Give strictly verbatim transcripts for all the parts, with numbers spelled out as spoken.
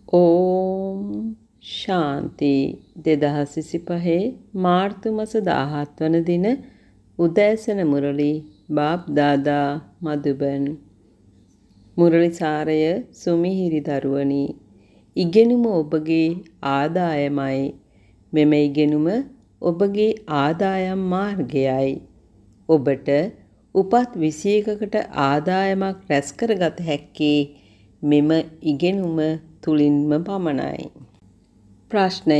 ඕම් ශාන්ති දෙදහස් විසිපහ මාර්තු මාස දාහත් වන දින උදෑසන මුරලි බාප් දාදා මදුබන් මුරලි සාරය සුමිහිරි දරුවනි ඉගෙනුම ඔබගේ ආදායමයි මෙම ඉගෙනුම ඔබගේ ආදායම් මාර්ගයයි ඔබට උපත් විසියකකට ආදායමක් රැස් කරගත හැක්කේ මෙම ඉගෙනුම තුලින්ම පමණයි. ප්‍රශ්නය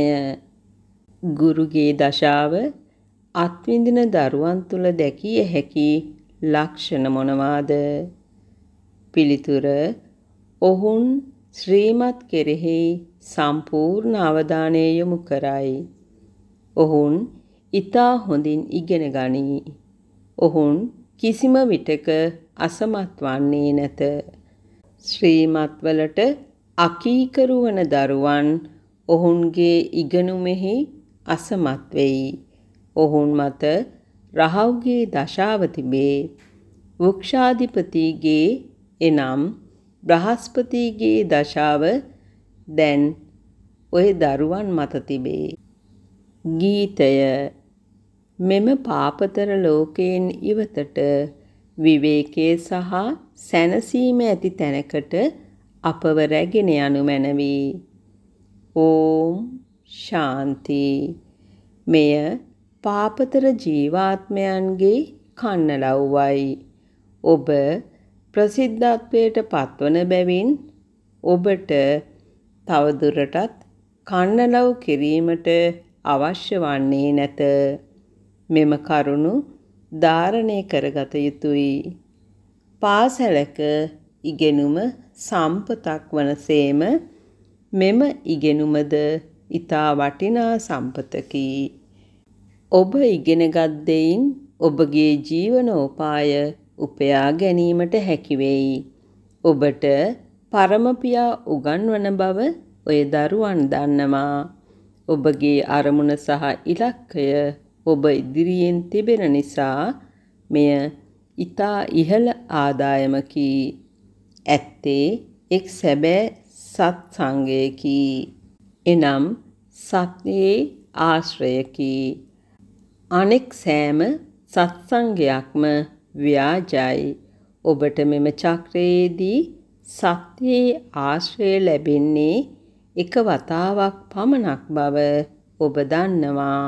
ගුරුගේ දශාව අත්විඳින දරුවන් තුල දැකිය හැකි ලක්ෂණ මොනවාද? පිළිතුර ඔවුන් ශ්‍රීමත් කෙරෙහි සම්පූර්ණ අවධානය යොමු කරයි. ඔවුන් ඊතා හොඳින් ඉගෙන ගනී. ඔවුන් කිසිම විටක අසමත් වන්නේ නැත. ශ්‍රීමත් වලට අකීකරු වන දරුවන් ඔවුන්ගේ ඉගෙනුමෙහි අසමත් වෙයි. ඔවුන් මත රහව්ගේ දශාව තිබේ. වෘක්ෂාධිපතිගේ එනම් බ්‍රහස්පතිගේ දශාව දැන් ඔය දරුවන් මත තිබේ. ගීතය මෙම පාපතර ලෝකයෙන් ඉවතට විවේකයේ සහ සැනසීම ඇති තැනකට අපව රැගෙන යනු මැනවි. ඕම් ශාන්ති. මෙය පාපතර ජීවාත්මයන්ගේ කන්නලව්වයි. ඔබ ප්‍රසිද්ධත්වයට පත්වන බැවින් ඔබට තවදුරටත් කන්නලව් කිරීමට අවශ්‍ය වන්නේ නැත. මෙම කරුණු ධාරණය කරගත යුතුයි. පාසලක ඉගෙනුම සම්පතක් වනසේම මෙම ඉගෙනුමද ඊතා වටිනා සම්පතකි. ඔබ ඉගෙනගත් දෙයින් ඔබගේ ජීවනෝපාය උපයා ගැනීමට හැකි වෙයි. ඔබට පරමපියා උගන්වන බව ඔය දරුවන් දන්නවා. ඔබගේ අරමුණ සහ ඉලක්කය ඔබ ඉදිරියෙන් තිබෙන නිසා මෙය ඊතා ඉහළ ආදායමකි. ඇත්තේ එක් සැබෑ සත්සංගයකි. එනම් සත්‍යයේ ආශ්‍රයකි. අනෙක් සෑම සත්සංගයක්ම ව්‍යාජයි. ඔබට මෙම චක්‍රයේදී සත්‍යයේ ආශ්‍රය ලැබෙන්නේ එක වතාවක් පමණක් බව ඔබ දන්නවා.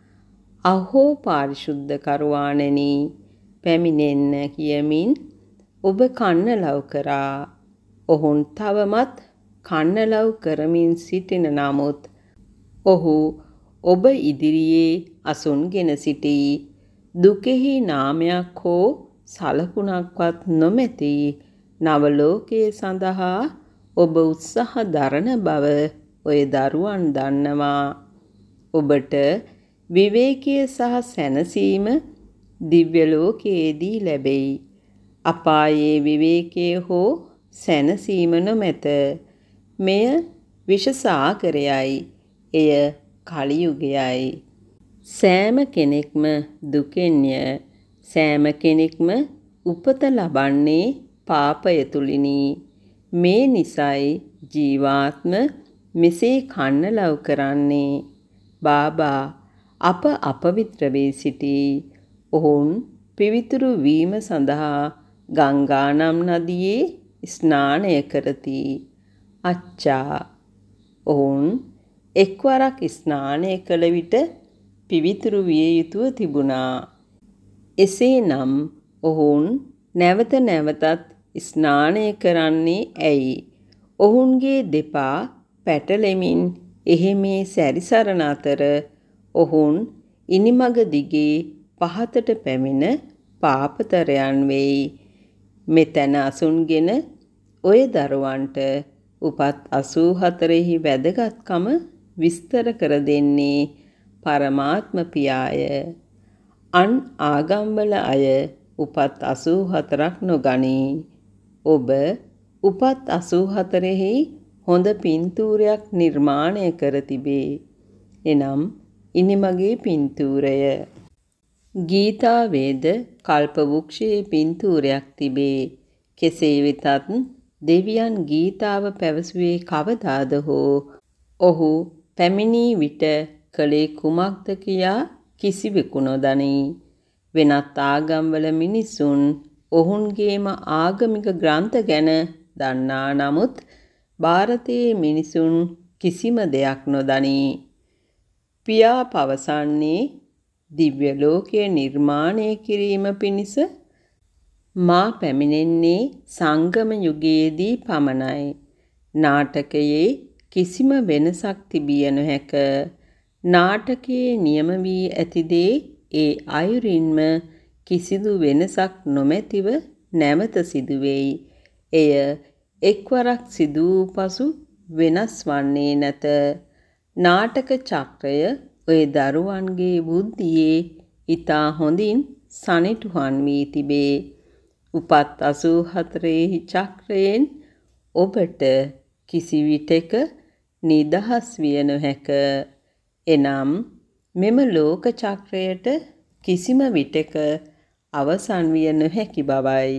අහෝ පාරිශුද්ධ කරුවාණෙනි පැමිණෙන්න කියමින් ඔබ කන්නලව් කරා. ඔවුන් තවමත් කන්නලව් කරමින් සිටින නමුත් ඔහු ඔබ ඉදිරියේ අසුන්ගෙන සිටී. දුකෙහි නාමයක් හෝ සලකුණක්වත් නොමැති නවලෝකයේ සඳහා ඔබ උත්සාහ දරන බව ඔය දරුවන් දන්නවා. ඔබට විවේකයේ සහ සැනසීම දිව්‍ය ලෝකයේදී ලැබෙයි. අපායේ විවේකයේ හෝ සැනසීම නොමැත. මෙය විෂ සාගරයයි. එය කලියුගයයි. සෑම කෙනෙක්ම දුකෙන්ය. සෑම කෙනෙක්ම උපත ලබන්නේ පාපය තුලිනි. මේ නිසයි ජීවාත්ම මෙසේ කන්නලව් කරන්නේ. බාබා අප අපවිත්‍ර වී සිටී. ඔවුන් පිවිතුරු වීම සඳහා ගංගා නම් නදියේ ස්නානය කරති. අච්චා ඔවුන් එක්වරක් ස්නානය කළ විට පිවිතුරු විය යුතුව තිබුණා. එසේනම් ඔවුන් නැවත නැවතත් ස්නානය කරන්නේ ඇයි? ඔවුන්ගේ දෙපා පැටලෙමින් එහෙමේ සැරිසරන අතර ඔවුන් ඉනිමග දිගේ පහතට පැමිණ පාපතරයන් වෙයි. මෙතැන අසුන්ගෙන ඔය දරුවන්ට උපත් අසූ හතරෙහි වැදගත්කම විස්තර කර දෙන්නේ පරමාත්ම පියාය. අන් ආගම්වල අය උපත් අසූ හතරක් නොගනී. ඔබ උපත් අසූ හතරෙහි හොඳ පින්තූරයක් නිර්මාණය කර තිබේ. එනම් ඉනිමගේ පින්තූරය. ගීතා වේද කල්පවෘක්ෂයේ පින්තූරයක් තිබේ. කෙසේ වෙතත් දෙවියන් ගීතාව පැවසුවේ කවදාද හෝ ඔහු පැමිණි විට කළේ කුමක්ද කියා කිසිවෙකු නොදනී. වෙනත් ආගම්වල මිනිසුන් ඔවුන්ගේම ආගමික ග්‍රන්ථ ගැන දන්නා නමුත් ಭಾರತයේ මිනිසුන් කිසිම දෙයක් නොදනී. පියා පවසන්නේ දිව්‍ය ලෝකය නිර්මාණය කිරීම පිණිස මා පැමිණෙන්නේ සංගම යුගයේදී පමණයි. නාටකයේ කිසිම වෙනසක් තිබිය නොහැක. නාටකයේ නියම වී ඇති දේ ඒ අයුරින්ම කිසිදු වෙනසක් නොමැතිව නැවත සිදුවෙයි. එය එක්වරක් සිදු වූ පසු වෙනස් වන්නේ නැත. නාටක චක්‍රය ඔය දරුවන්ගේ බුද්ධියේ ඉතා හොඳින් සනිටුහන් වී තිබේ. උපත් අසූ හතරෙහි චක්‍රයෙන් ඔබට කිසි විටෙක නිදහස් විය නොහැක. එනම් මෙම ලෝක චක්‍රයට කිසිම විටෙක අවසන් විය නොහැකි බවයි.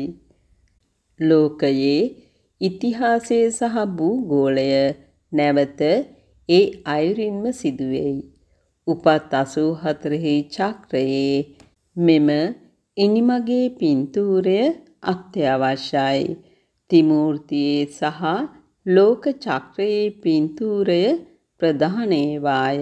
ලෝකයේ ඉතිහාසය සහ භූගෝලය නැවත ඒ අයුරින්ම සිදුවෙයි. උපත් අසූ හතරෙහි චක්‍රයේ මෙම ඉනිමගේ පින්තූරය අත්‍යවශ්‍යයි. ත්‍රිමූර්තියේ සහ ලෝක චක්‍රයේ පින්තූරය ප්‍රධානේවාය.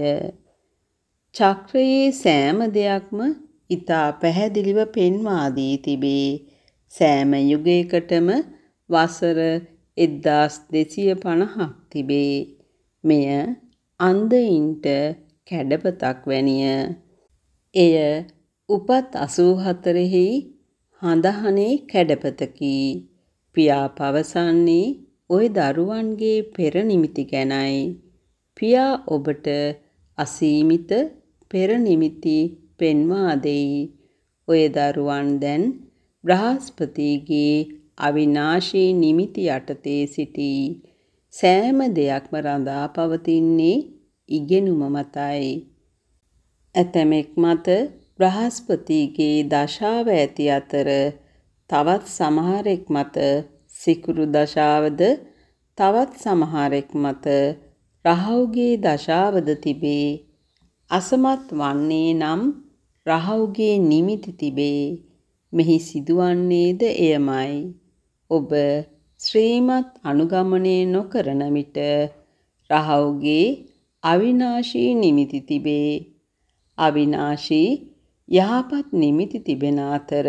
චක්‍රයේ සෑම දෙයක්ම ඉතා පැහැදිලිව පෙන්වා දී තිබේ. සෑම යුගයකටම වසර එක්දාස් දෙසිය පනහක් තිබේ. මෙය අන්ධයින්ට කැඩපතක් වැනිය. එය උපත් අසූ හතරෙහි හඳහනේ කැඩපතකි. පියා පවසන්නේ ඔය දරුවන්ගේ පෙර නිමිති ගැනයි. පියා ඔබට අසීමිත පෙර නිමිති පෙන්වා දෙයි. ඔය දරුවන් දැන් බ්‍රහස්පතිගේ අවිනාශී නිමිති යටතේ සිටී. සෑම දෙයක්ම රඳා පවතින්නේ ඉගෙනුම මතයි. ඇතැමෙක් මත බ්‍රහස්පතිගේ දශාව ඇති අතර තවත් සමහරෙක් මත සිකුරු දශාවද තවත් සමහරෙක් මත රහවුගේ දශාවද තිබේ. අසමත් වන්නේ නම් රහවුගේ නිමිති තිබේ. මෙහි සිදුවන්නේද එයමයි. ඔබ ශ්‍රීමත් අනුගමනය නොකරන විට රහවුගේ අවිනාශී නිමිති තිබේ. අවිනාශී යහපත් නිමිති තිබෙන අතර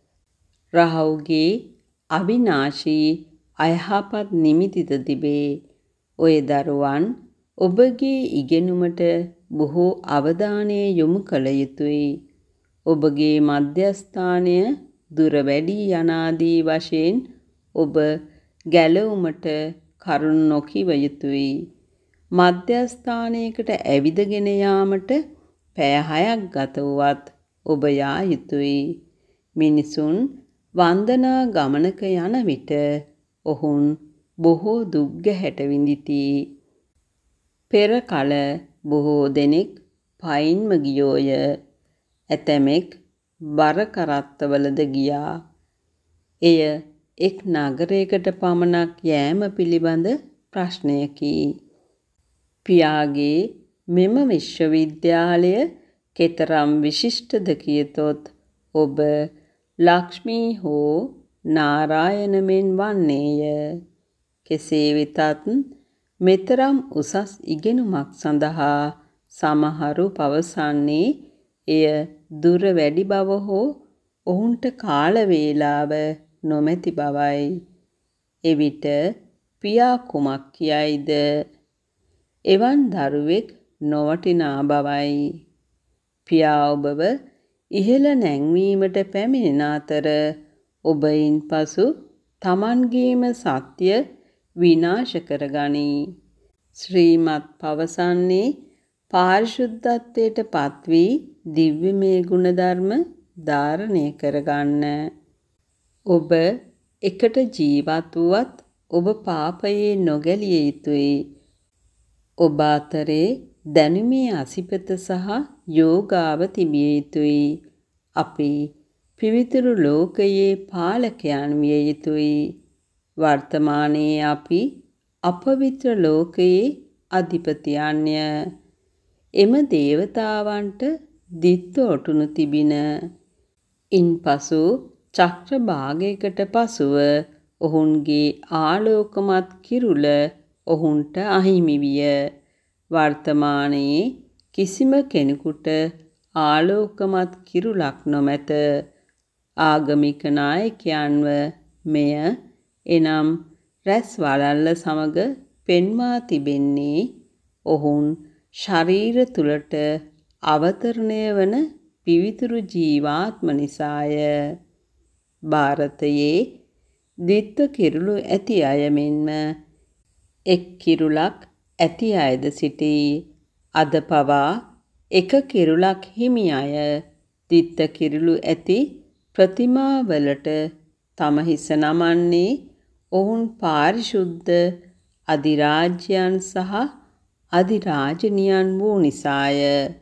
රහවුගේ අවිනාශී අයහපත් නිමිතිද තිබේ. ඔය දරුවන් ඔබගේ ඉගෙනුමට බොහෝ අවධානය යොමු කළ යුතුයි. ඔබගේ මධ්‍යස්ථානය දුර වැඩි යනාදී වශයෙන් ඔබ ගැලවුමට කරුණු නොකිව යුතුයි. මධ්‍යස්ථානයකට ඇවිදගෙන යාමට පැය හයක් ගත වුවත් ඔබ යා යුතුයි. මිනිසුන් වන්දනා ගමනක යන විට ඔවුන් බොහෝ දුක් ගැහැට විඳිති. පෙර කල බොහෝ දෙනෙක් පයින්ම ගියෝය. ඇතැමෙක් බර කරත්තවලද ගියා. එය එක් නගරයකට පමණක් යෑම පිළිබඳ ප්‍රශ්නයකි. පියාගේ මෙම විශ්වවිද්‍යාලය කෙතරම් විශිෂ්ටද කියතොත් ඔබ ලක්ෂ්මී හෝ නාරායන මෙන් වන්නේය. කෙසේ වෙතත් මෙතරම් උසස් ඉගෙනුමක් සඳහා සමහරු පවසන්නේ එය දුර වැඩි බව හෝ ඔවුන්ට කාල වේලාව නොමැති බවයි. එවිට පියා කුමක් කියයිද? එවන් දරුවෙක් නොවටිනා බවයි. පියා ඔබව ඉහළ නැංවීමට පැමිණෙන අතර ඔබයින් පසු තමන්ගේම සත්‍ය විනාශ කරගනී. ශ්‍රීමත් පවසන්නේ පාරිශුද්ධත්වයට පත්වී දිව්‍යමය ගුණධර්ම ධාරණය කරගන්න. ඔබ එකට ජීවත් වුවත් ඔබ පාපයේ නොගැලිය යුතුයි. ඔබ අතරේ දැනුමේ අසිපත සහ යෝගාව තිබිය යුතුයි. අපි පිවිතුරු ලෝකයේ පාලකයන් විය යුතුයි. වර්තමානයේ අපි අපවිත්‍ර ලෝකයේ අධිපතියන්ය. එම දේවතාවන්ට දිත්ත ඔටුනු තිබින. ඉන්පසු චක්‍ර භාගයකට පසුව ඔවුන්ගේ ආලෝකමත් කිරුළ ඔවුන්ට අහිමි විය. වර්තමානයේ කිසිම කෙනෙකුට ආලෝකමත් කිරුළක් නොමැත. ආගමික නායකයන්ව මෙය එනම් රැස් වළල්ල සමග පෙන්වා තිබෙන්නේ ඔවුන් ශරීර තුළට අවතරණය වන පිවිතුරු ජීවාත්ම නිසාය. භාරතයේ ද්විත්ව කිරුළු ඇති අය මෙන්ම එක් කිරුළක් ඇති අයද සිටී. අද පවා එක කිරුළක් හිමි අය ද්විත්ව කිරුළු ඇති ප්‍රතිමාවලට තම හිස නමන්නේ ඔවුන් පාරිශුද්ධ අධිරාජ්‍යයන් සහ අධිරාජනියන් වූ නිසාය.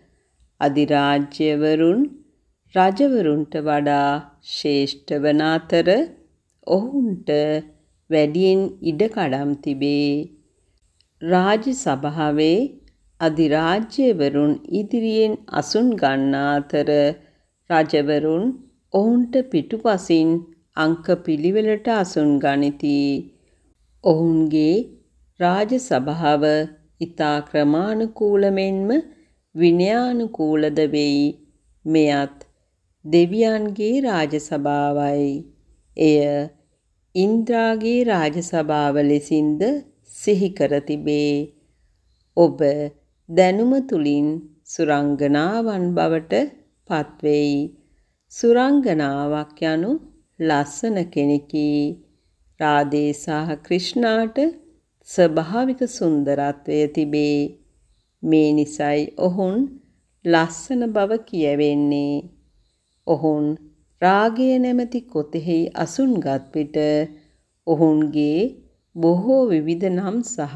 අධිරාජ්‍යවරුන් රජවරුන්ට වඩා ශ්‍රේෂ්ඨ වන අතර ඔවුන්ට වැඩියෙන් ඉඩකඩම් තිබේ. රාජ සභාවේ අධිරාජ්‍යවරුන් ඉදිරියෙන් අසුන් ගන්නා අතර රජවරුන් ඔවුන්ට පිටුපසින් අංක පිළිවෙලට අසුන් ගනිති. ඔවුන්ගේ රාජ සභාව ඉතා ක්‍රමානුකූල මෙන්ම විනයානුකූලද වෙයි. මෙයත් දෙවියන්ගේ රාජ සභාවයි. එය ඉන්ද්‍රාගේ රාජ සභාව ලෙසින්ද සිහි කර තිබේ. ඔබ දැනුම තුලින් සුරංගනාවන් බවට පත්වෙයි. සුරංගනාවක් යනු ලස්සන කෙනෙකි. රාධේ සහ ක්‍රිෂ්ණාට ස්වභාවික සුන්දරත්වය තිබේ. මේ නිසයි ඔවුන් ලස්සන බව කියවෙන්නේ. ඔවුන් රාගය නැමැති කොතෙහි අසුන්ගත් විට ඔවුන්ගේ බොහෝ විවිධ නම් සහ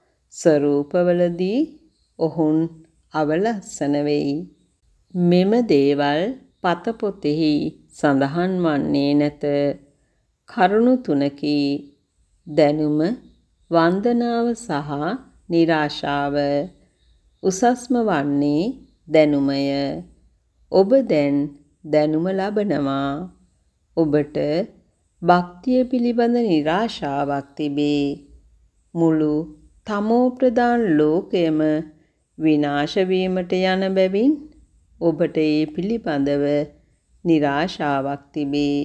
ස්වරූපවලදී ඔවුන් අවලස්සන වෙයි. මෙම දේවල් පතපොතෙහි සඳහන් වන්නේ නැත. කරුණු තුනකි. දැනුම, වන්දනාව සහ නිරාශාව. උසස්ම වන්නේ දැනුමය. ඔබ දැන් දැනුම ලබනවා. ඔබට භක්තිය පිළිබඳ නිරාශාවක් තිබේ. මුළු තමෝ ප්‍රධාන ලෝකයම විනාශ වීමට යන බැවින් ඔබට ඒ පිළිබඳව නිරාශාවක් තිබේ.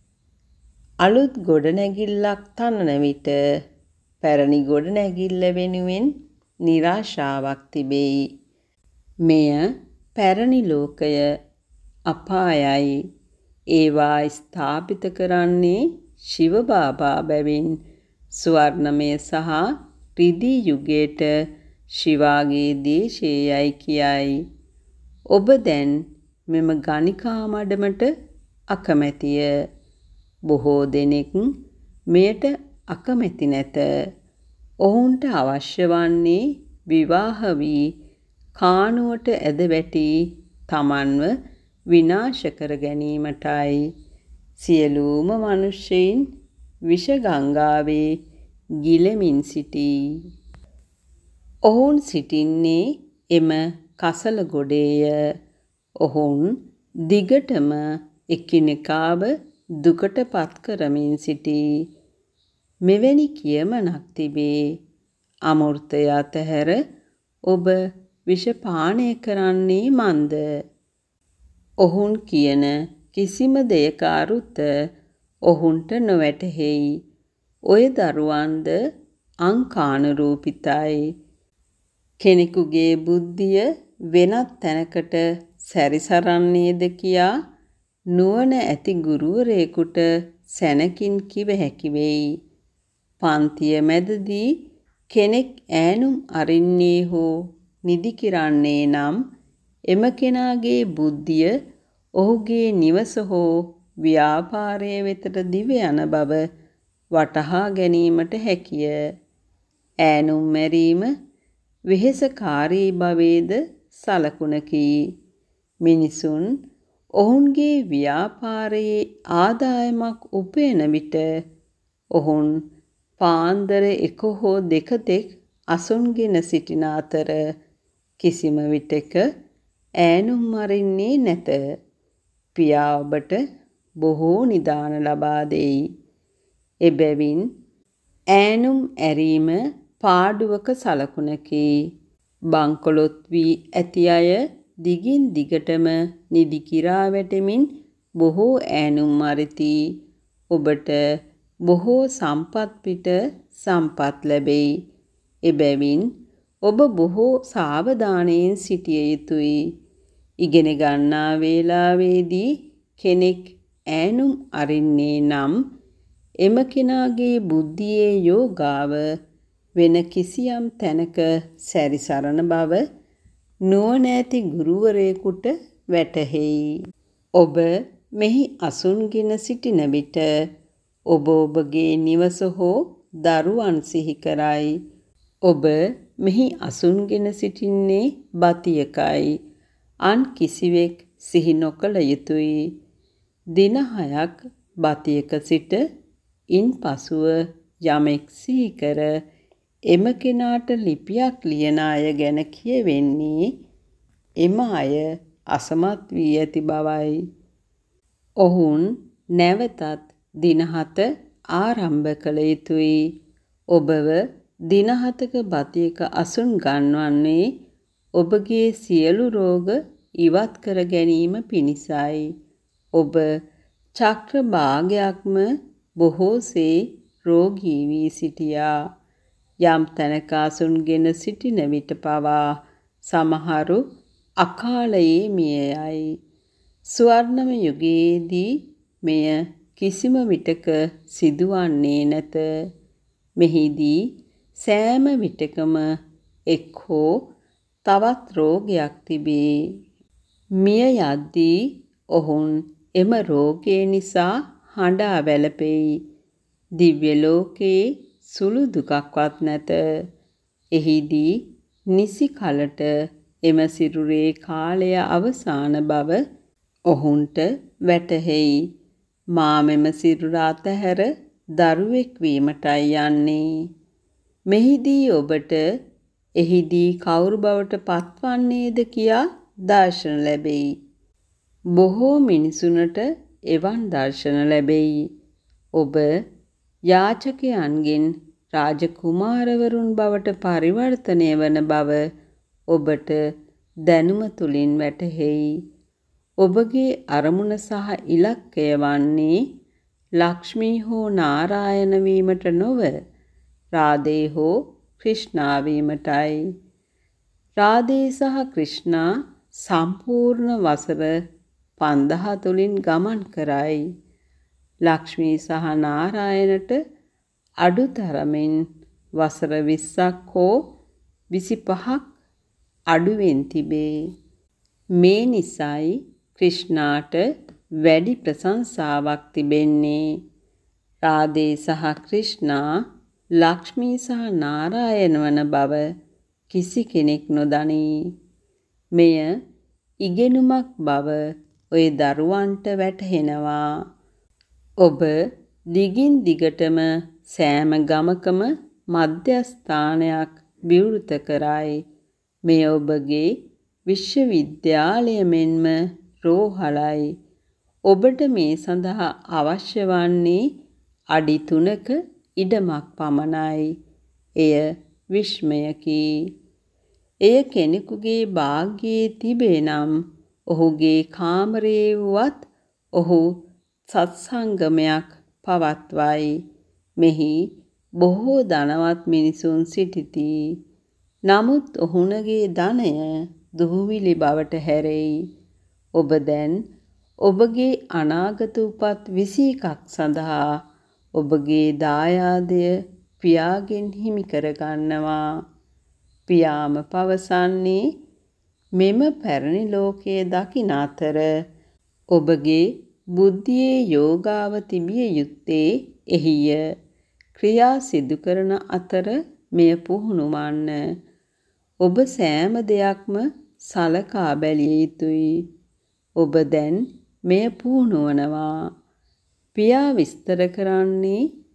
අලුත් ගොඩනැගිල්ලක් තනන විට පැරණි ගොඩනැගිල්ල වෙනුවෙන් නිරාශාවක් තිබේ. මෙය පැරණි ලෝකය අපායයි. ඒවා ස්ථාපිත කරන්නේ ශිව බාබා බැවින් ස්වර්ණමය සහ රිදී යුගයට ශිවාගේ දේශයයි කියයි. ඔබ දැන් මෙම ගණිකා මඩමට අකමැතිය. බොහෝ දෙනෙක් මෙයට අකමැති නැත. ඔවුන්ට අවශ්‍ය වන්නේ විවාහ වී කානුවට ඇද වැටි තමන්ව විනාශ කර ගැනීමටයි. සියලුම මනුෂ්‍යයින් විෂ ගංගාවේ ගිලෙමින් සිටී. ඔවුන් සිටින්නේ එම කසල ගොඩේය. ඔවුන් දිගටම එකිනෙකාව දුකට පත් කරමින් සිටී. මෙවැනි කියමනක් තිබේ. අමෘතය අතහැර ඔබ විෂ පානය කරන්නේ මන්ද? ඔවුන් කියන කිසිම දෙයක අරුත ඔවුන්ට නොවැටහෙයි. ඔය දරුවන්ද අංකානුරූපිතයි. කෙනෙකුගේ බුද්ධිය වෙනත් තැනකට සැරිසරන්නේද කියා නුවණ ඇති ගුරුවරයෙකුට සැනකින් කිව හැකි වෙයි. පන්තිය මැදදී කෙනෙක් ඈනුම් අරින්නේ හෝ නිදි කිරන්නේ නම් එම කෙනාගේ බුද්ධිය ඔහුගේ නිවස හෝ ව්‍යාපාරය වෙතට දිව යන බව වටහා ගැනීමට හැකිය. ඈනුම් මැරීම වෙහෙසකාරී බවේද සලකුණකි. මිනිසුන් ඔවුන්ගේ ව්‍යාපාරයේ ආදායමක් උපයන විට ඔවුන් පාන්දර එක හෝ දෙක තෙක් අසුන්ගෙන සිටින අතර කිසිම විටෙක ඈනුම් මරින්නේ නැත. පියා ඔබට බොහෝ නිදාන ලබා දෙයි. එබැවින් ඈනුම් ඇරීම පාඩුවක සලකුණකි. බංකොලොත් වී ඇති අය දිගින් දිගටම නිදි කිරා වැටෙමින් බොහෝ ඈනුම් මරිති. ඔබට බොහෝ සම්පත් පිට සම්පත් ලැබෙයි. එබැවින් ඔබ බොහෝ සාවධානයෙන් සිටිය යුතුයි. ඉගෙන ගන්නා වේලාවේදී කෙනෙක් ඈනුම් අරින්නේ නම් එම කෙනාගේ බුද්ධියේ යෝගාව වෙන කිසියම් තැනක සැරිසරන බව නුවණ ඇති ගුරුවරයෙකුට වැටහෙයි. ඔබ මෙහි අසුන්ගෙන සිටින විට ඔබ ඔබගේ නිවස හෝ දරුවන් සිහි කරයි. ඔබ මෙහි අසුන්ගෙන සිටින්නේ බතියකයි. අන් කිසිවෙක් සිහි නොකළ යුතුයි. දින හයක් බතියක සිට ඉන් පසුව යමෙක් සිහි කර එම කෙනාට ලිපියක් ලියන අය ගැන කියවෙන්නේ එම අය අසමත් වී ඇති බවයි. ඔවුන් නැවතත් දින හත ආරම්භ කළ යුතුයි. ඔබව දින හතක බතියක අසුන් ගන්වන්නේ ඔබගේ සියලු රෝග ඉවත් කර ගැනීම පිණිසයි. ඔබ චක්‍ර භාගයක්ම බොහෝසේ රෝගී වී සිටියා. යම් තැනක අසුන්ගෙන සිටින විට පවා සමහරු අකාලයේ මිය යයි. ස්වර්ණම යුගයේදී මෙය කිසිම විටක සිදුවන්නේ නැත. මෙහිදී සෑම විටකම එක් හෝ තවත් රෝගයක් තිබේ. මිය යද්දී ඔවුන් එම රෝගය නිසා හඬා වැළපෙයි. දිව්‍ය ලෝකයේ සුළු දුකක්වත් නැත. එහිදී නිසි කලට එම සිරුරේ කාලය අවසාන බව ඔවුන්ට වැටහෙයි. මා මෙම සිරුර අතහැර දරුවෙක් වීමටයි යන්නේ. මෙහිදී ඔබට එහිදී කවුරු බවට පත්වන්නේද කියා දර්ශන ලැබෙයි. බොහෝ මිනිසුනට එවන් දර්ශන ලැබෙයි. ඔබ යාචකයන්ගෙන් රාජකුමාරවරුන් බවට පරිවර්තනය වන බව ඔබට දැනුම තුලින් වැටහෙයි. ඔබගේ අරමුණ සහ ඉලක්කය වන්නේ ලක්ෂ්මී හෝ නාරායන වීමට නොව රාධේ හෝ ක්‍රිෂ්ණා වීමටයි. රාධේ සහ ක්‍රිෂ්ණා සම්පූර්ණ වසර පන්දහ තුලින් ගමන් කරයි. ලක්ෂ්මී සහ නාරායනට අඩුතරමින් වසර විස්සක් හෝ විසිපහක් අඩුවෙන් තිබේ. මේ නිසයි ක්‍රිෂ්ණාට වැඩි ප්‍රශංසාවක් තිබෙන්නේ. රාධේ සහ ක්‍රිෂ්ණා ලක්ෂ්මී සහ නාරායන වන බව කිසි කෙනෙක් නොදනී. මෙය ඉගෙනුමක් බව ඔය දරුවන්ට වැටහෙනවා. ඔබ දිගින් දිගටම සෑම ගමකම මධ්‍යස්ථානයක් විවෘත කරයි. මෙය ඔබගේ විශ්වවිද්‍යාලය මෙන්ම රෝහලයි. ඔබට මේ සඳහා අවශ්‍ය වන්නේ අඩි තුනක ඉඩමක් පමණයි. එය විස්මයකි. එය කෙනෙකුගේ භාග්‍යයේ තිබේ නම් ඔහුගේ කාමරයේ වුවත් ඔහු සත්සංගමයක් පවත්වයි. මෙහි බොහෝ ධනවත් මිනිසුන් සිටිති. නමුත් ඔහුනගේ ධනය දුහුවිලි බවට හැරෙයි. ඔබ දැන් ඔබගේ අනාගත උපත් විසි එකක් සඳහා ඔබගේ දායාදය පියාගෙන් හිමි කරගන්නවා. පියාම පවසන්නේ මෙම පැරණි ලෝකයේ දකින අතර ඔබගේ බුද්ධියේ යෝගාව තිබිය යුත්තේ එහිය. ක්‍රියා සිදු කරන අතර මෙය පුහුණු වන්න. ඔබ සෑම දෙයක්ම සලකා බැලිය යුතුයි. ඔබ දැන් මෙය පුහුණුවනවා. පියා විස්තර කරන්නේ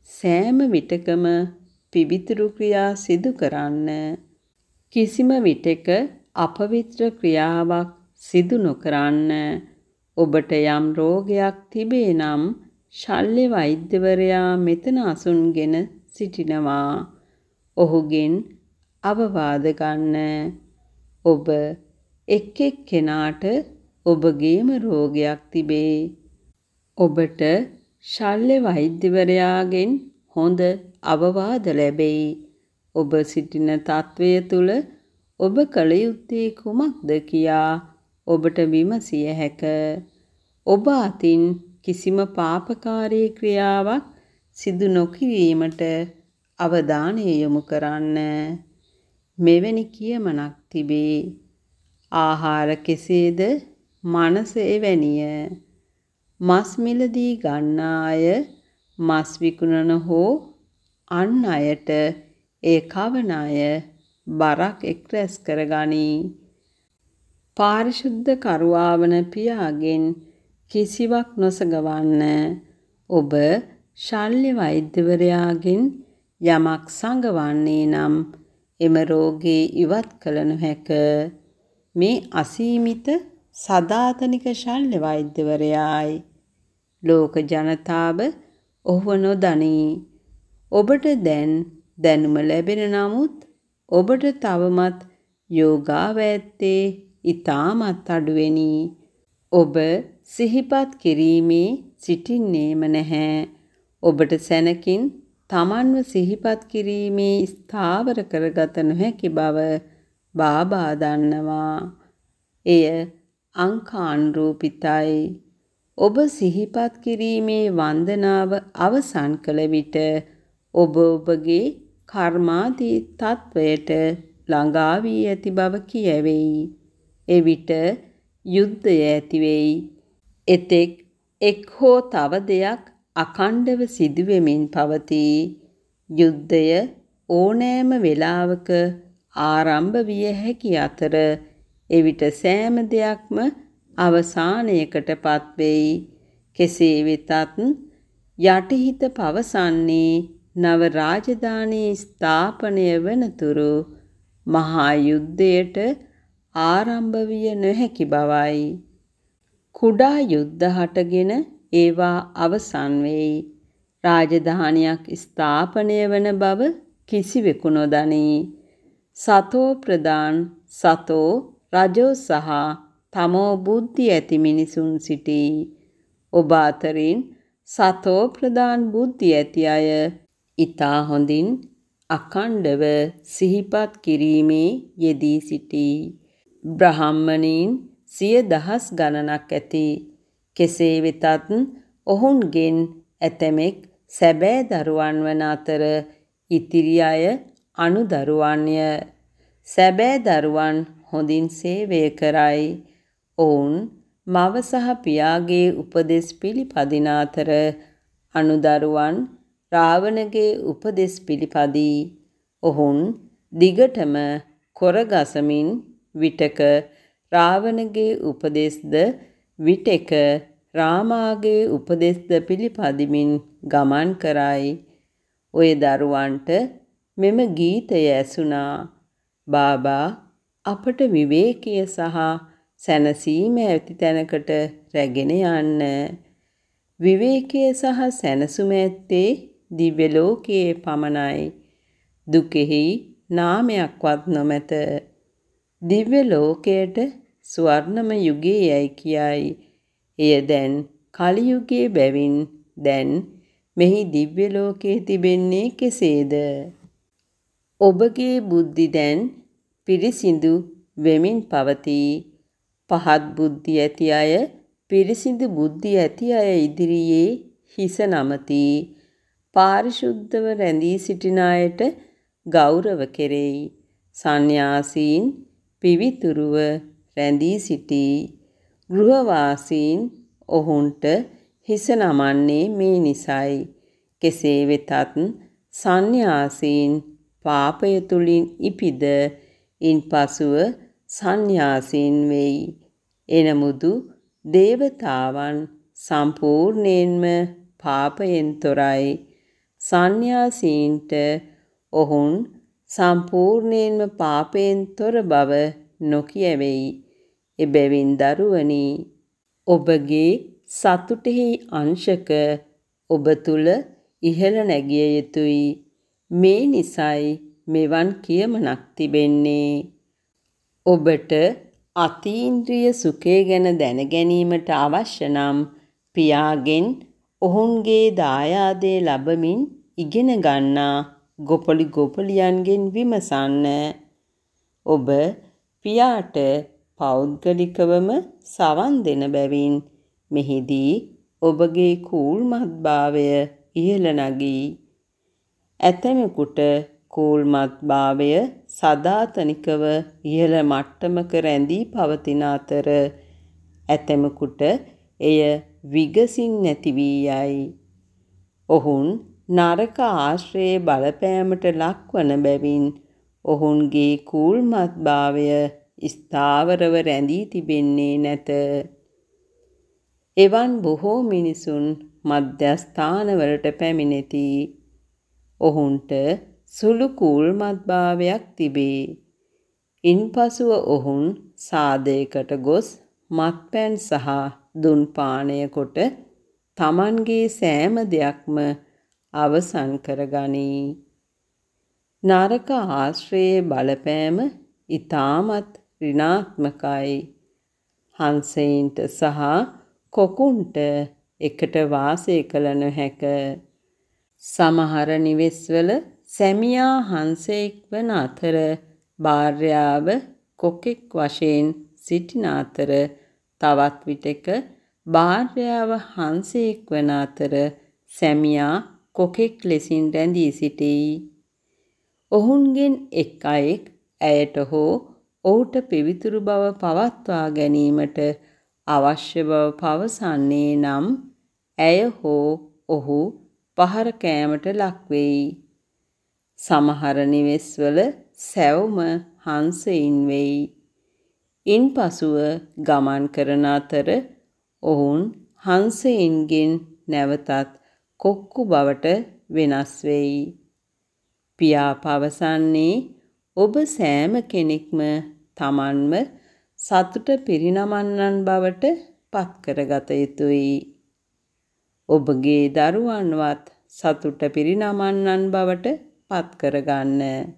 සෑම විටකම පිවිතුරු ක්‍රියා සිදු කරන්න. කිසිම විටක අපවිත්‍ර ක්‍රියාවක් සිදු නොකරන්න. ඔබට යම් රෝගයක් තිබේ නම් ශල්‍ය වෛද්‍යවරයා මෙතන අසුන්ගෙන සිටිනවා. ඔහුගෙන් අවවාද ගන්න. ඔබ එක් එක් කෙනාට ඔබගේම රෝගයක් තිබේ. ඔබට ශල්‍ය වෛද්‍යවරයාගෙන් හොඳ අවවාද ලැබෙයි. ඔබ සිටින තත්වය තුළ ඔබ කළ යුත්තේ කුමක්ද කියා ඔබට විමසිය හැක. ඔබ අතින් කිසිම පාපකාරී ක්‍රියාවක් සිදු නොකිරීමට අවධානය යොමු කරන්න. මෙවැනි කියමනක් තිබේ. ආහාර කෙසේද? මනස එවැනිය. මස් මිලදී ගන්නා අය මස් විකුණන හෝ අන් අයට ඒ කවන අය බරක් එක් රැස් කරගනී. පාරිශුද්ධ කරුවාවන පියාගෙන් කිසිවක් නොසගවන්න. ඔබ ශල්‍ය වෛද්‍යවරයාගෙන් යමක් සඟවන්නේ නම් එම රෝගේ ඉවත් කළ නොහැක. මේ අසීමිත සදාතනික ශල්‍ය වෛද්‍යවරයායි. ලෝක ජනතාව ඔහුව නොදනී. ඔබට දැන් දැනුම ලැබෙන නමුත් ඔබට තවමත් යෝගාව ඇත්තේ ඉතාමත් අඩුවෙනි. ඔබ සිහිපත් කිරීමේ සිටින්නේම නැහැ. ඔබට සැනකින් තමන්ව සිහිපත් කිරීමේ ස්ථාවර කරගත නොහැකි බව බාබා දන්නවා. එය අංකානුරූපිතයි. ඔබ සිහිපත් කිරීමේ වන්දනාව අවසන් කළ විට ඔබ ඔබගේ කර්මාදී තත්වයට ළඟා වී ඇති බව කියැවෙයි. එවිට යුද්ධය ඇතිවෙයි. එතෙක් එක් හෝ තව දෙයක් අඛණ්ඩව සිදුවෙමින් පවතී. යුද්ධය ඕනෑම වෙලාවක ආරම්භ විය හැකි අතර එවිට සෑම දෙයක්ම අවසානයකට පත්වෙයි. කෙසේ වෙතත් යටිහිත පවසන්නේ නව රාජධානී ස්ථාපනය වනතුරු මහා යුද්ධයට ආරම්භ විය නොහැකි බවයි. කුඩා යුද්ධ හටගෙන ඒවා අවසන් වෙයි. රාජධානියක් ස්ථාපනය වන බව කිසිවෙකු නොදනී. සතෝ ප්‍රධාන සතෝ රජෝ සහ තමෝ බුද්ධි ඇති මිනිසුන් සිටී. ඔබ අතරින් සතෝ ප්‍රධාන බුද්ධි ඇති අය ඉතා හොඳින් අඛණ්ඩව සිහිපත් කිරීමේ යෙදී සිටී. බ්‍රාහ්මණීන් සිය දහස් ගණනක් ඇති. කෙසේ වෙතත් ඔවුන්ගෙන් ඇතැමෙක් සැබෑ දරුවන් වන අතර ඉතිරි අය අනුදරුවන්ය. සැබෑ දරුවන් හොඳින් සේවය කරයි. ඔවුන් මව සහ පියාගේ උපදෙස් පිළිපදින අතර අනුදරුවන් රාවණගේ උපදෙස් පිළිපදී. ඔවුන් දිගටම කොරගසමින් විටක රාවණගේ උපදෙස්ද විටක රාමාගේ උපදෙස්ද පිළිපදිමින් ගමන් කරයි. ඔය දරුවන්ට මෙම ගීතය ඇසුණා. බාබා අපට විවේකය සහ සැනසීම ඇති තැනකට රැගෙන යන්න. විවේකය සහ සැනසුම ඇත්තේ දිව්‍ය ලෝකයේ පමණයි. දුකෙහි නාමයක්වත් නොමැත. දිව්‍ය ලෝකයට ස්වර්ණම යුගයේ යයි කියයි. එය දැන් කලි යුගයේ බැවින් දැන් මෙහි දිව්‍ය ලෝකයේ තිබෙන්නේ කෙසේද? ඔබගේ බුද්ධි දැන් පිරිසිදු වෙමින් පවතී. පහත් බුද්ධි ඇති අය පිරිසිදු බුද්ධි ඇති අය ඉදිරියේ හිස නමති. පාරිශුද්ධව රැඳී සිටින අයට ගෞරව කෙරෙයි. සන්‍යාසීන් පිවිතුරුව රැඳී සිටී. ගෘහවාසීන් ඔවුන්ට හිස නමන්නේ මේ නිසයි. කෙසේ වෙතත් සන්‍යාසීන් පාපය තුලින් ඉපිද ඉන්පසුව සන්‍යාසීන් වෙයි. එනමුදු දේවතාවන් සම්පූර්ණයෙන්ම පාපයෙන් තොරයි. සන්‍යාසීන්ට ඔවුන් සම්පූර්ණයෙන්ම පාපයෙන් තොර බව නොකියවෙයි. එබැවින් දරුවනි, ඔබගේ සතුටෙහි අංශක ඔබ තුල ඉහළ නැගිය යුතුයි. මේ නිසයි මෙවන් කියමනක් තිබෙන්නේ. ඔබට අතීන්ද්‍රිය සුඛය ගැන දැනගැනීමට අවශ්‍ය නම් පියාගෙන් ඔවුන්ගේ දායාදය ලබමින් ඉගෙන ගන්නා ගොපළු ගොපළියන්ගෙන් විමසන්න. ඔබ පියාට පෞද්ගලිකවම සවන් දෙන බැවින් මෙහිදී ඔබගේ කූල්මත්භාවය ඉහළ නගී. ඇතැමෙකුට කූල්මත්භාවය සදාතනිකව ඉහළ මට්ටමක රැඳී පවතින අතර ඇතැමෙකුට එය විගසින් නැති වී යයි. ඔවුන් නරක ආශ්‍රයේ බලපෑමට ලක්වන බැවින් ඔවුන්ගේ කූල්මත්භාවය ස්ථාවරව රැඳී තිබෙන්නේ නැත. එවන් බොහෝ මිනිසුන් මධ්‍යස්ථානවලට පැමිණෙති. ඔවුන්ට සුළු කූල්මත්භාවයක් තිබේ. ඉන්පසුව ඔවුන් සාදයකට ගොස් මත්පැන් සහ දුන් පානය කොට තමන්ගේ සෑම දෙයක්ම අවසන් කරගනී. නරක ආශ්‍රයේ බලපෑම ඉතාමත් ඍණාත්මකයි. හංසයින්ට සහ කොකුන්ට එකට වාසය කළ නොහැක. සමහර නිවෙස්වල සැමියා හංසයෙක් වන අතර භාර්යාව කොකෙක් වශයෙන් සිටින අතර තවත් විටක භාර්යාව හංසයෙක් වන අතර සැමියා කොකෙක් ලෙසින් රැඳී සිටී. ඔවුන්ගෙන් එක් අයෙක් ඇයට හෝ ඔහුට පිවිතුරු බව පවත්වා ගැනීමට අවශ්‍ය බව පවසන්නේ නම් ඇය හෝ ඔහු පහර කෑමට ලක්වෙයි. සමහර නිවෙස්වල සැවොම හංසයින් වෙයි. ඉන්පසුව ගමන් කරන අතර ඔවුන් හංසයින්ගෙන් නැවතත් කොක්කු බවට වෙනස් වෙයි. පියා පවසන්නේ ඔබ සෑම කෙනෙක්ම තමන්ව සතුට පිරිනමන්නන් බවට පත්කරගත යුතුයි. ඔබගේ දරුවන්වත් සතුට පිරිනමන්නන් බවට පත්කරගන්න.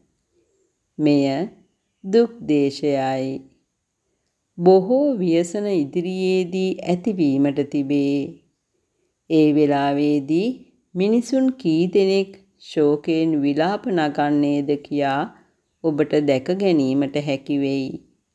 මෙය දුක්දේශයයි. බොහෝ ව්‍යසන ඉදිරියේදී ඇතිවීමට තිබේ. ඒ වෙලාවේදී මිනිසුන් කී දෙනෙක් ශෝකයෙන් විලාප නගන්නේද කියා ඔබට දැක ගැනීමට හැකි වෙයි.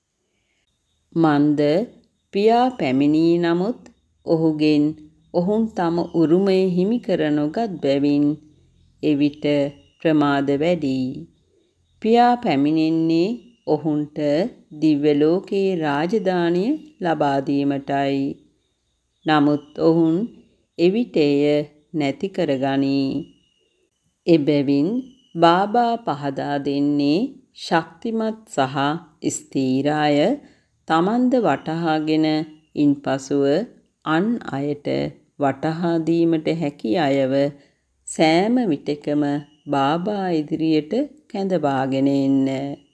මන්ද පියා පැමිණී නමුත් ඔහුගෙන් ඔවුන් තම උරුමය හිමි කර නොගත් බැවින් එවිට ප්‍රමාද වැඩි. පියා පැමිණෙන්නේ ඔවුන්ට දිව්‍ය ලෝකයේ රාජධානිය ලබා දීමටයි. නමුත් ඔවුන් එවිට එය නැති කරගනී. එබැවින් බාබා පහදා දෙන්නේ ශක්තිමත් සහ ස්ථීර අය තමන්ද වටහාගෙන ඉන්පසුව අන් අයට වටහා දීමට හැකි අයව සෑම විටකම බාබා ඉදිරියට කැඳවාගෙන එන්න.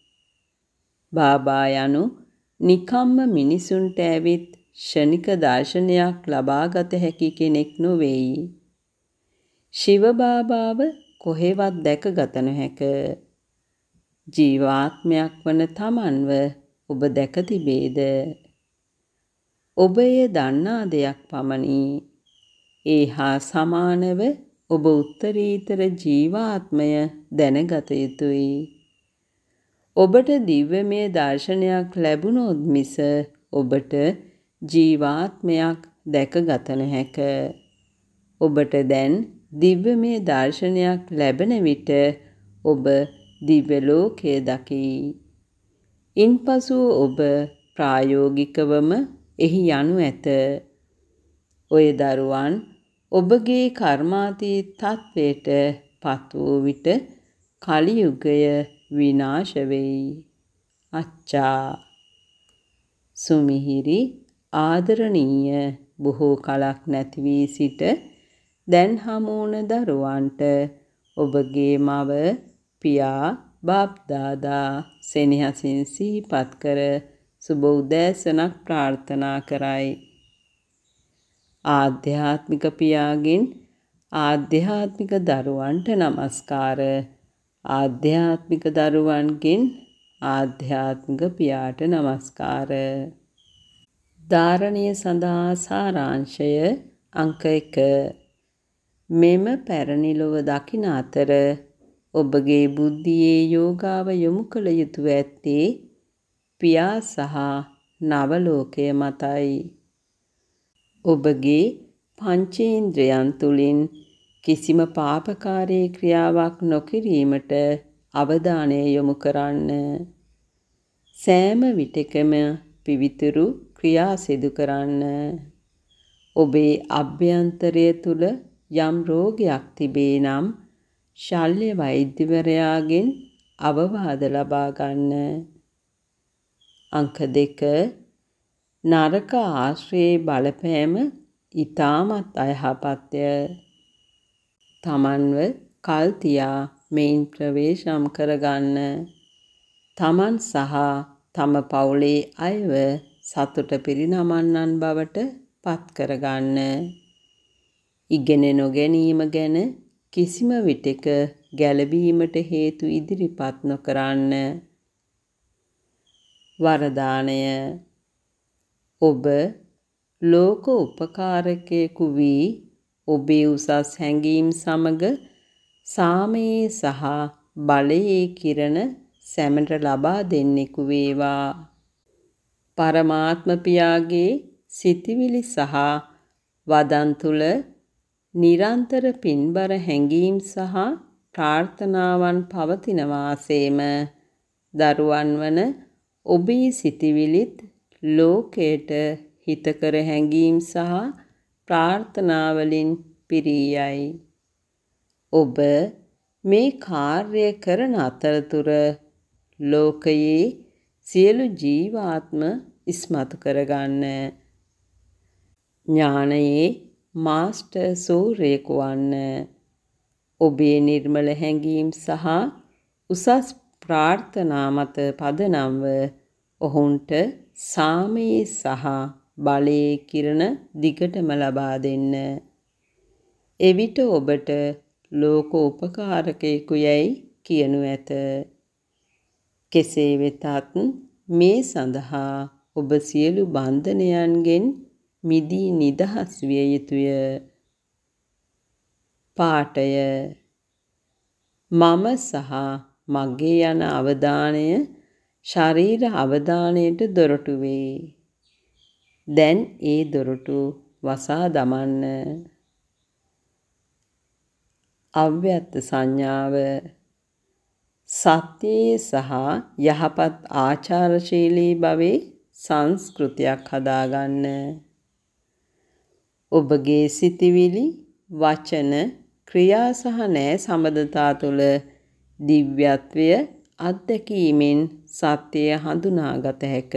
බාබා යනු නිකම්ම මිනිසුන්ට ඇවිත් ක්ෂණික දර්ශනයක් ලබාගත හැකි කෙනෙක් නොවෙයි. ශිව බාබාව කොහෙවත් දැකගත නොහැක. ජීවාත්මයක් වන තමන්ව ඔබ දැක තිබේද? ඔබ එය දන්නා දෙයක් පමණි. ඒ හා සමානව ඔබ උත්තරීතර ජීවාත්මය දැනගත යුතුයි. ඔබට දිව්‍යමය දර්ශනයක් ලැබුණොත් මිස ඔබට ජීවාත්මයක් දැකගත නොහැක. ඔබට දැන් දිව්‍යමය දර්ශනයක් ලැබෙන විට ඔබ දිව්‍ය ලෝකය දකී. ඉන්පසු ඔබ ප්‍රායෝගිකවම එහි යනු ඇත. ඔය දරුවන් ඔබගේ කර්මාතීත තත්වයට පත් වූ විට කලියුගය විනාශ වෙයි. අච්චා. සුමිහිරි ආදරණීය බොහෝ කලක් නැති වී සිට දැන් හමුවන දරුවන්ට ඔබගේ මව, පියා, බාප්දාදා සෙනෙහසින් සිහිපත් කර සුබ උදෑසනක් ප්‍රාර්ථනා කරයි. ආධ්‍යාත්මික පියාගෙන් ආධ්‍යාත්මික දරුවන්ට නමස්කාර. ආධ්‍යාත්මික දරුවන්ගෙන් ආධ්‍යාත්මික පියාට නමස්කාර. ධාරණය සඳහා සාරාංශය අංක එක. මෙම පැරණි ලොව දකින අතර ඔබගේ බුද්ධියේ යෝගාව යොමු කළ යුතුව ඇත්තේ පියා සහ නවලෝකය මතයි. ඔබගේ පංචේන්ද්‍රයන් තුළින් කිසිම පාපකාරී ක්‍රියාවක් නොකිරීමට අවධානය යොමු කරන්න. සෑම විටකම පිවිතුරු ක්‍රියා සිදු කරන්න. ඔබේ අභ්‍යන්තරය තුළ යම් රෝගයක් තිබේ නම් ශල්‍ය වෛද්‍යවරයාගෙන් අවවාද ලබා ගන්න. අංක දෙක. නරක ආශ්‍රයේ බලපෑම ඉතාමත් අයහපත්ය. තමන්ව කල් තියා මෙයින් ප්‍රවේශම් කරගන්න. තමන් සහ තම පවුලේ අයව සතුට පිරිනමන්නන් බවට පත් කරගන්න. ඉගෙන නොගැනීම ගැන කිසිම විටක ගැලවීමට හේතු ඉදිරිපත් නොකරන්න. වරදානය. ඔබ ලෝක උපකාරකයෙකු වී ඔබේ උසස් හැඟීම් සමග සාමයේ සහ බලයේ කිරණ සැමට ලබා දෙන්නෙකු වේවා. පරමාත්ම පියාගේ සිතිවිලි සහ වදන් තුළ නිරන්තර පින්බර හැඟීම් සහ ප්‍රාර්ථනාවන් පවතින වාසේම දරුවන් වන ඔබේ සිතිවිලිත් ලෝකයට හිතකර හැඟීම් සහ ප්‍රාර්ථනාවලින් පිරී යයි. ඔබ මේ කාර්ය කරන අතරතුර ලෝකයේ සියලු ජීවාත්ම ඉස්මතු කරගන්න. ඥානයේ මාස්ටර් සූර්යෙකු වන්න. ඔබේ නිර්මල හැඟීම් සහ උසස් ප්‍රාර්ථනා මත පදනම්ව ඔවුන්ට සාමයේ සහ බලයේ කිරණ දිගටම ලබා දෙන්න. එවිට ඔබට ලෝක උපකාරකයෙකු යැයි කියනු ඇත. කෙසේ වෙතත් මේ සඳහා ඔබ සියලු බන්ධනයන්ගෙන් මිදී නිදහස් විය යුතුය. පාඨය. මම සහ මගේ යන අවධානය ශරීර අවධානයට දොරටු වේ. දැන් ඒ දොරටු වසා දමන්න. අව්‍යක්ත සංඥාව. සත්‍යයේ සහ යහපත් ආචාරශීලී භවයේ සංස්කෘතියක් හදාගන්න. ඔබගේ සිතිවිලි, වචන, ක්‍රියා සහ න්‍යාය සම්බන්ධතා තුළ දිව්‍යත්වය අත්දැකීමෙන් සත්‍යය හඳුනාගත හැක.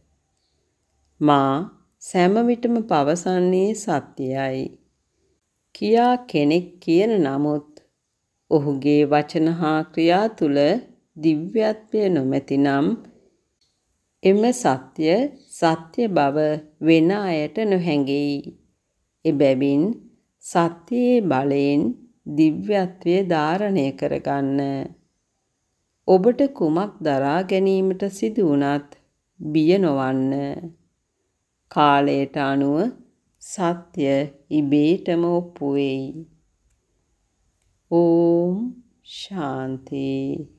මා සෑම විටම පවසන්නේ සත්‍යයයි කියා කෙනෙක් කියන නමුත් ඔහුගේ වචන හා ක්‍රියා තුළ දිව්‍යත්වය නොමැති නම් එම සත්‍ය සත්‍ය බව වෙන අයට නොහැඟෙයි. එබැවින් සත්‍යයේ බලයෙන් දිව්‍යත්වය ධාරණය කරගන්න. ඔබට කුමක් දරා ගැනීමට සිදු වුණත් බිය නොවන්න. කාලයට අනුව සත්‍ය ඉබේටම ඔප්පු වෙයි. ඕම් ශාන්ති.